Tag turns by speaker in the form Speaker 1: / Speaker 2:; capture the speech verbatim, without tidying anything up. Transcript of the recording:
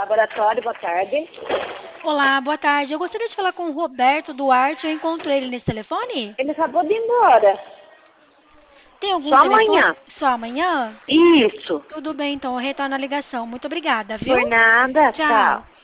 Speaker 1: Laboratório, boa tarde.
Speaker 2: Olá, boa tarde. Eu gostaria de falar com o Roberto Duarte. Eu encontrei ele nesse telefone?
Speaker 1: Ele acabou de ir embora.
Speaker 2: Tem algum
Speaker 1: Só
Speaker 2: telefone?
Speaker 1: amanhã.
Speaker 2: Só amanhã?
Speaker 1: Isso.
Speaker 2: Tudo bem, então. Eu retorno a ligação. Muito obrigada, viu?
Speaker 1: Por nada,
Speaker 2: Tchau.
Speaker 1: tchau.